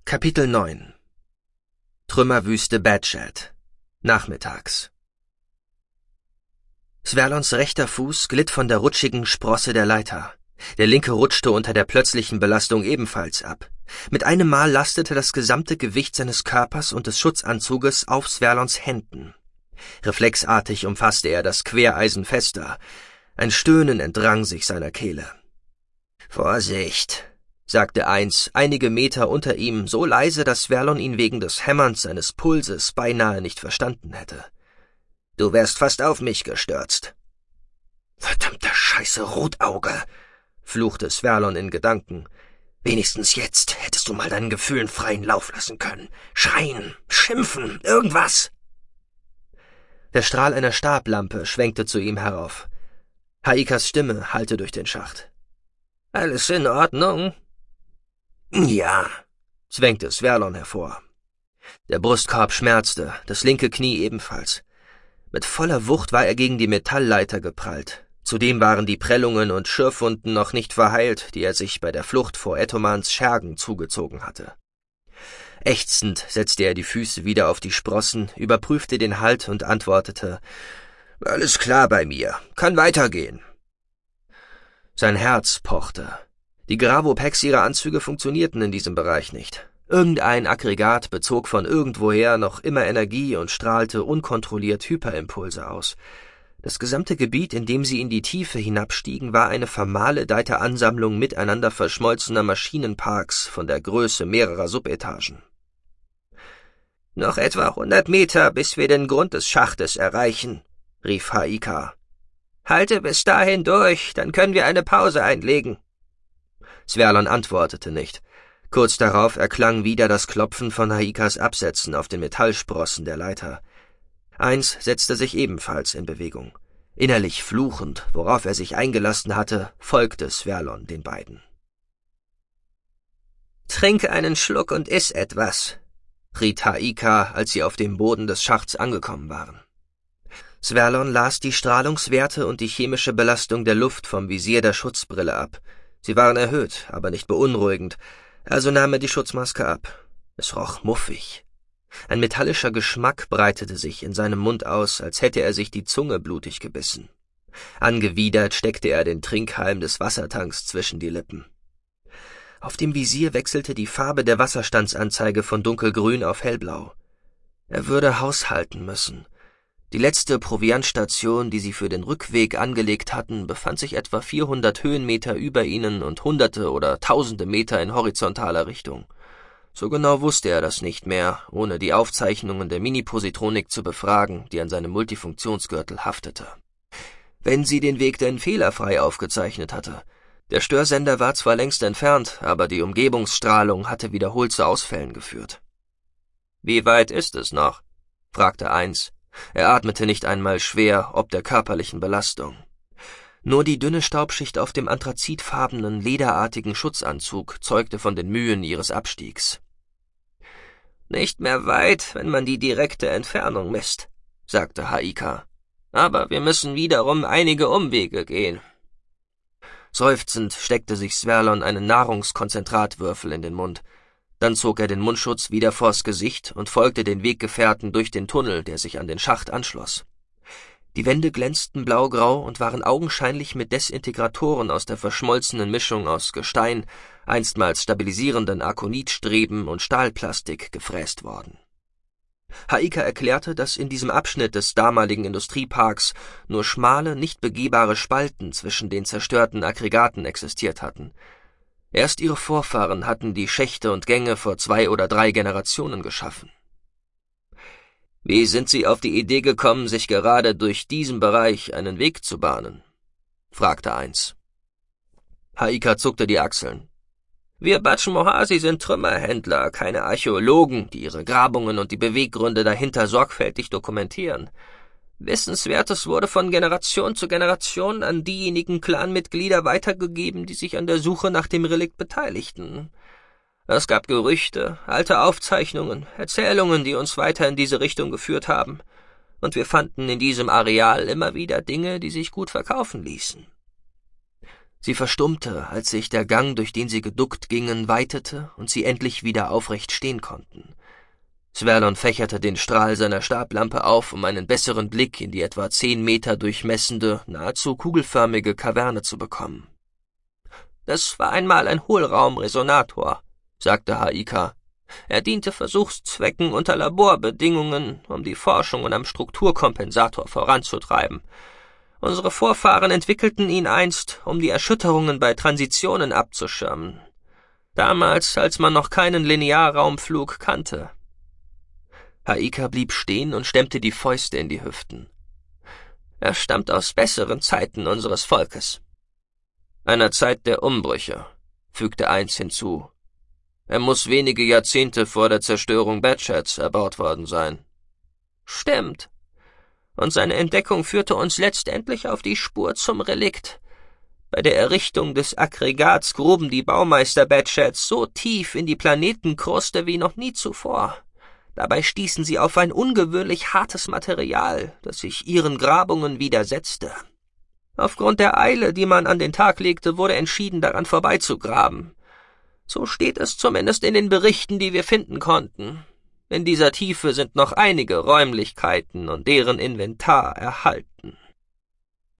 Kapitel 9 Trümmerwüste Badshad. Nachmittags. Sverlons rechter Fuß glitt von der rutschigen Sprosse der Leiter. Der linke rutschte unter der plötzlichen Belastung ebenfalls ab. Mit einem Mal lastete das gesamte Gewicht seines Körpers und des Schutzanzuges auf Sverlons Händen. Reflexartig umfasste er das Quereisen fester. Ein Stöhnen entrang sich seiner Kehle. »Vorsicht«, sagte eins, einige Meter unter ihm, so leise, dass Sverlon ihn wegen des Hämmerns seines Pulses beinahe nicht verstanden hätte. »Du wärst fast auf mich gestürzt.« »Verdammter Scheiße, Rotauge«, fluchte Sverlon in Gedanken. »Wenigstens jetzt hättest du mal deinen Gefühlen freien Lauf lassen können. Schreien, schimpfen, irgendwas.« Der Strahl einer Stablampe schwenkte zu ihm herauf. Haikas Stimme hallte durch den Schacht. »Alles in Ordnung?« »Ja«, zwängte Sverlon hervor. Der Brustkorb schmerzte, das linke Knie ebenfalls. Mit voller Wucht war er gegen die Metallleiter geprallt. Zudem waren die Prellungen und Schürfwunden noch nicht verheilt, die er sich bei der Flucht vor Ettomans Schergen zugezogen hatte. Ächzend setzte er die Füße wieder auf die Sprossen, überprüfte den Halt und antwortete, »Alles klar bei mir, kann weitergehen.« Sein Herz pochte. Die Gravopex ihrer Anzüge funktionierten in diesem Bereich nicht. Irgendein Aggregat bezog von irgendwoher noch immer Energie und strahlte unkontrolliert Hyperimpulse aus. Das gesamte Gebiet, in dem sie in die Tiefe hinabstiegen, war eine vermaledeite Ansammlung miteinander verschmolzener Maschinenparks von der Größe mehrerer Subetagen. »Noch etwa 100 Meter, bis wir den Grund des Schachtes erreichen«, rief Haika. »Halte bis dahin durch, dann können wir eine Pause einlegen.« Sverlon antwortete nicht. Kurz darauf erklang wieder das Klopfen von Haikas Absätzen auf den Metallsprossen der Leiter. Eins setzte sich ebenfalls in Bewegung. Innerlich fluchend, worauf er sich eingelassen hatte, folgte Sverlon den beiden. »Trink einen Schluck und iss etwas«, riet Haika, als sie auf dem Boden des Schachts angekommen waren. Sverlon las die Strahlungswerte und die chemische Belastung der Luft vom Visier der Schutzbrille ab. Sie waren erhöht, aber nicht beunruhigend, also nahm er die Schutzmaske ab. Es roch muffig. Ein metallischer Geschmack breitete sich in seinem Mund aus, als hätte er sich die Zunge blutig gebissen. Angewidert steckte er den Trinkhalm des Wassertanks zwischen die Lippen. Auf dem Visier wechselte die Farbe der Wasserstandsanzeige von dunkelgrün auf hellblau. Er würde haushalten müssen. Die letzte Proviantstation, die sie für den Rückweg angelegt hatten, befand sich etwa 400 Höhenmeter über ihnen und Hunderte oder Tausende Meter in horizontaler Richtung. So genau wusste er das nicht mehr, ohne die Aufzeichnungen der Mini-Positronik zu befragen, die an seinem Multifunktionsgürtel haftete. Wenn sie den Weg denn fehlerfrei aufgezeichnet hatte. Der Störsender war zwar längst entfernt, aber die Umgebungsstrahlung hatte wiederholt zu Ausfällen geführt. »Wie weit ist es noch?« fragte eins. Er atmete nicht einmal schwer, ob der körperlichen Belastung. Nur die dünne Staubschicht auf dem anthrazitfarbenen, lederartigen Schutzanzug zeugte von den Mühen ihres Abstiegs. »Nicht mehr weit, wenn man die direkte Entfernung misst«, sagte Haika. »Aber wir müssen wiederum einige Umwege gehen.« Seufzend steckte sich Sverlon einen Nahrungskonzentratwürfel in den Mund. Dann zog er den Mundschutz wieder vors Gesicht und folgte den Weggefährten durch den Tunnel, der sich an den Schacht anschloss. Die Wände glänzten blaugrau und waren augenscheinlich mit Desintegratoren aus der verschmolzenen Mischung aus Gestein, einstmals stabilisierenden Arkonitstreben und Stahlplastik gefräst worden. Haika erklärte, dass in diesem Abschnitt des damaligen Industrieparks nur schmale, nicht begehbare Spalten zwischen den zerstörten Aggregaten existiert hatten. Erst ihre Vorfahren hatten die Schächte und Gänge vor 2 oder 3 Generationen geschaffen. »Wie sind Sie auf die Idee gekommen, sich gerade durch diesen Bereich einen Weg zu bahnen?« fragte eins. Haika zuckte die Achseln. »Wir Batschmohasi sind Trümmerhändler, keine Archäologen, die ihre Grabungen und die Beweggründe dahinter sorgfältig dokumentieren. Wissenswertes wurde von Generation zu Generation an diejenigen Clanmitglieder weitergegeben, die sich an der Suche nach dem Relikt beteiligten. Es gab Gerüchte, alte Aufzeichnungen, Erzählungen, die uns weiter in diese Richtung geführt haben, und wir fanden in diesem Areal immer wieder Dinge, die sich gut verkaufen ließen.« Sie verstummte, als sich der Gang, durch den sie geduckt gingen, weitete und sie endlich wieder aufrecht stehen konnten. Sverlon fächerte den Strahl seiner Stablampe auf, um einen besseren Blick in die etwa 10 Meter durchmessende, nahezu kugelförmige Kaverne zu bekommen. »Das war einmal ein Hohlraumresonator«, sagte Haika. »Er diente Versuchszwecken unter Laborbedingungen, um die Forschungen am Strukturkompensator voranzutreiben. Unsere Vorfahren entwickelten ihn einst, um die Erschütterungen bei Transitionen abzuschirmen. Damals, als man noch keinen Linearraumflug kannte.« Haika blieb stehen und stemmte die Fäuste in die Hüften. »Er stammt aus besseren Zeiten unseres Volkes.« »Einer Zeit der Umbrüche«, fügte eins hinzu. »Er muss wenige Jahrzehnte vor der Zerstörung Batshats erbaut worden sein.« »Stimmt. Und seine Entdeckung führte uns letztendlich auf die Spur zum Relikt. Bei der Errichtung des Aggregats gruben die Baumeister Batshats so tief in die Planetenkruste wie noch nie zuvor. Dabei stießen sie auf ein ungewöhnlich hartes Material, das sich ihren Grabungen widersetzte. Aufgrund der Eile, die man an den Tag legte, wurde entschieden, daran vorbeizugraben. So steht es zumindest in den Berichten, die wir finden konnten. In dieser Tiefe sind noch einige Räumlichkeiten und deren Inventar erhalten.«